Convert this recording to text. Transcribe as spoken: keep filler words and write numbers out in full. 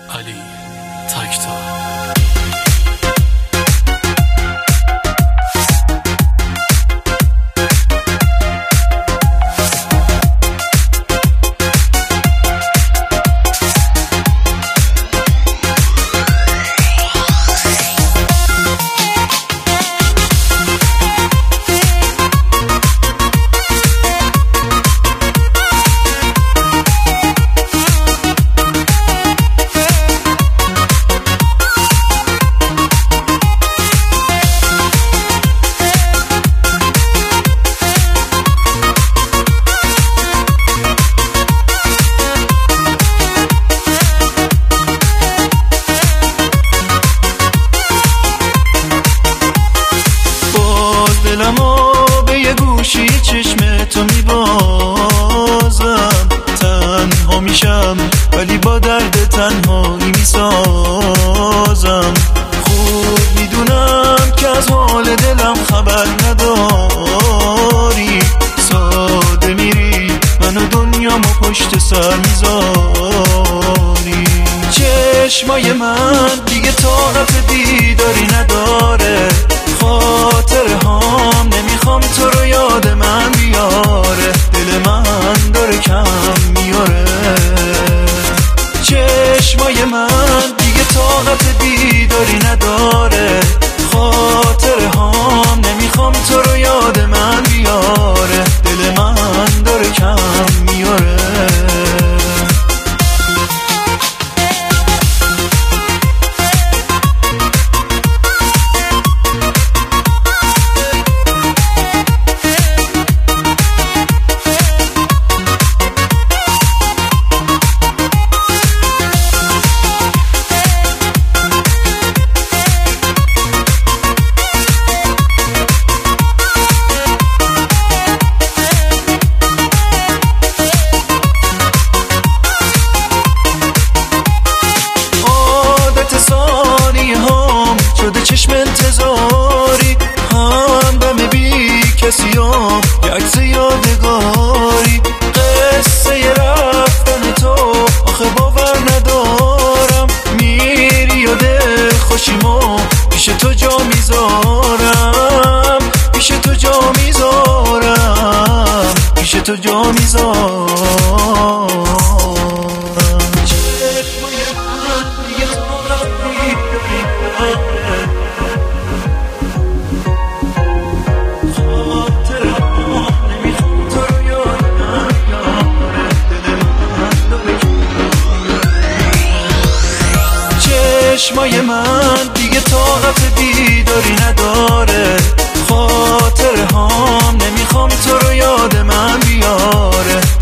علی تکتا. دلمو به یه گوشی چشم تو میبازم، تنها میشم ولی با درد تنهایی میسازم. خوب میدونم که از حال دلم خبر نداری، ساده میری منو دنیامو پشت سر میذاری. چشمای من دیگه طاقت دیداری نداره، خاطر هم نمیخوام تو رو یاد من بیاره، دل من داره کم میاره. چشمای من دیگه طاقت دیداری نداره، خاطر هم نمیخوام تو رو یاد من بیاره، دل من داره کم میاره. شده چشم انتظاری، هم دم بی کسیم یه عکس یادگاری. قصه رفتن تو آخه باور ندارم، میری یاد خوشیمو پیش تو جا میذارم، پیش تو جا میذارم، پیش تو جا میذارم. چشمای من دیگه طاقت دیداری نداره، خاطر هم نمیخوام تو رو یاد من بیاره،